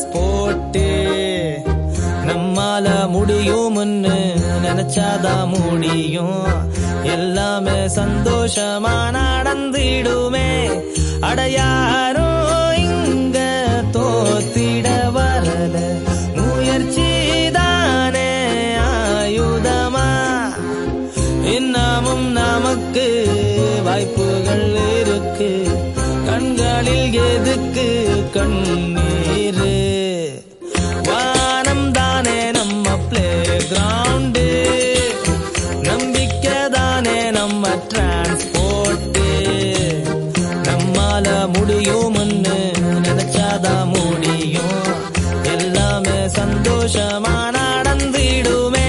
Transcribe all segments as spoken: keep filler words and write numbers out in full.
transport நம்மால முடியும்னு நினைச்சாதான் முடியும் எல்லாமே சந்தோஷமா நடந்திடுமே அடையாரோ இங்க தோத்திட வரல முயற்சிதானே ஆயுதமா இன்னமும் நமக்கு வாய்ப்புகள் இருக்கு கண்களில் எதுக்கு கண்ணீர் வானம் தானே நம்ம பிளே கிரவுண்டு நம்பிக்கை தானே நம்ம டிரான்ஸ்போர்ட் நம்மால முடியும்னு நினைச்சாதான் முடியும் எல்லாமே சந்தோஷமா நடந்திடுமே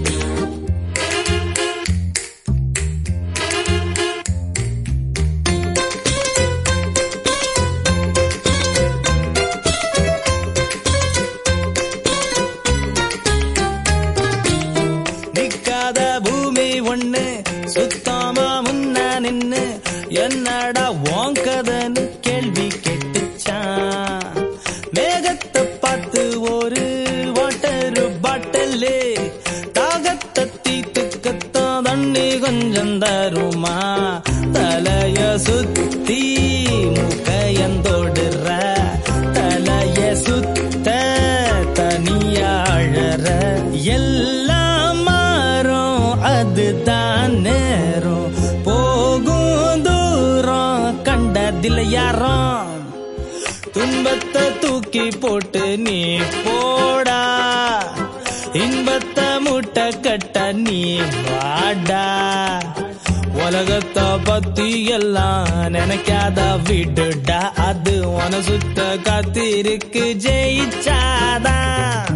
பூமி ஒண்ணு சுத்தாம முன்ன நின்னு என்னடா வாங்கதன்னு கேள்வி கேட்டுச்சான் மேகத்தை பார்த்து ஒரு வாட்டர் பாட்டில் தாகத்தை தீத்துக்கத்தான் தண்ணி கொஞ்சம் தருமா தலைய சுத்தி முகையந்தோடுற தலைய சுத்த தனியாழற எல்லாம் அதுதான் நேரம் போகும் தூரம் கண்டதில்ல யாரும் துன்பத்தை தூக்கி போட்டு நீ போடா இன்பத்தை மூட்டை கட்ட நீ வாடா உலகத்தை பத்தி எல்லாம் நினைக்காத விடுடா அது உன சுத்த காத்திருக்கு ஜெயிச்சாதான்